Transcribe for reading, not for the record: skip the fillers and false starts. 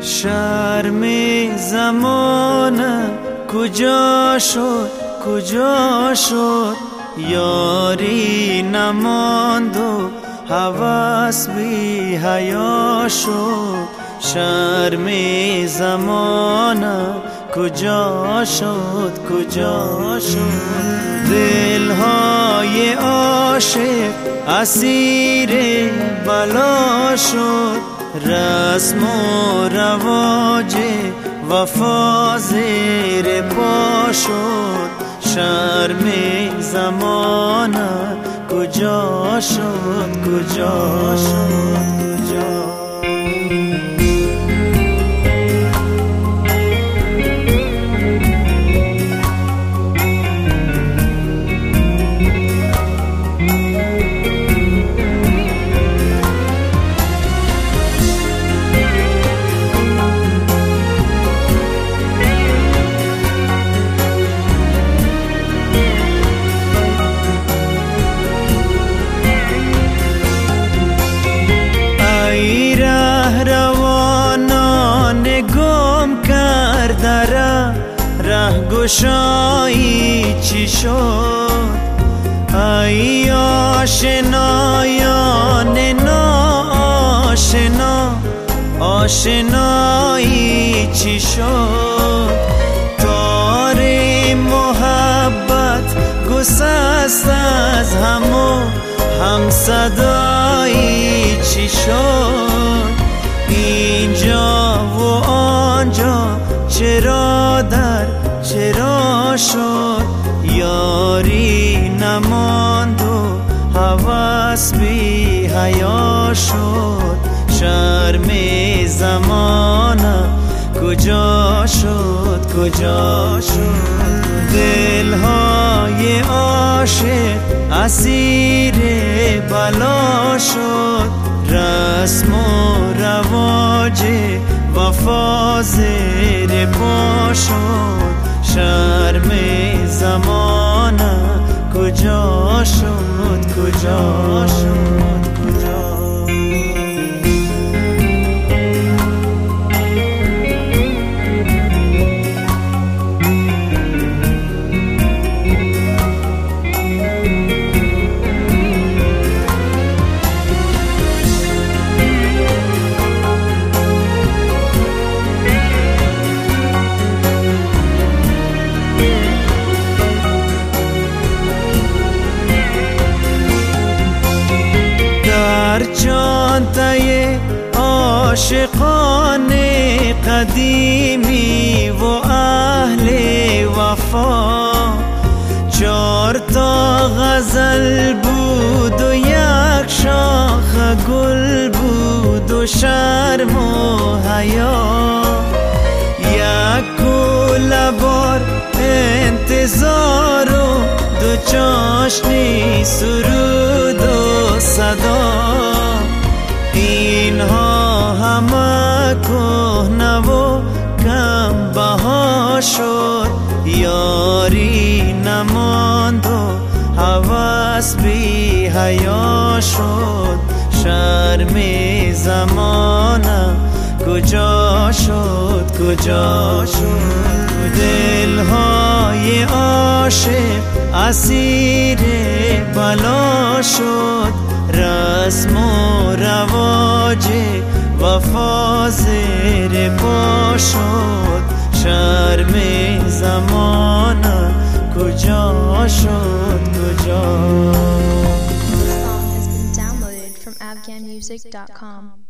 شرم زمانه کجا شد کجا شد، یاری نماند و هوس بی حیا شد. شرم زمانه کجا شد کجا شد، دلهای عاشق اسیر بلا شد. رسم و رواج وفا زیر پا شد. شرم زمانه کجا شد کجا شد کجا. رهگشایی چی شد؟ ای آشنایان ناآشنا، آشنایی چی شد؟ تار محبت گسست از هم صدایی چی شد؟ اینجا و آنجا چرا در چرا شد، یاری نماند و هوس بی حیا شد. شرم زمانه کجا شد کجا شد، دلهای عاشق اسیر بلا شد. رسم و رواج وفا زیر پا شد. شرم زمانه کجا شد کجا شد کجا. چانتای عاشقان قدیمی و اهل وفا، 4 تا غزل بود و 1 شاخ گل بود و شرم و حیا. 1 کوله بار انتظار و 2 چاشنی سرود و صدا. اینها همه کهنه و کم بها شد، یاری نماند و هوس بی حیا شد. شرم زمانه کجا شد کجا شد، دلهای عاشق اسیر بلا شد. رسم و رواج وفا زیر پا شد. شرم زمانه کجا شد کجا. This song has been downloaded from afghanmusic.com.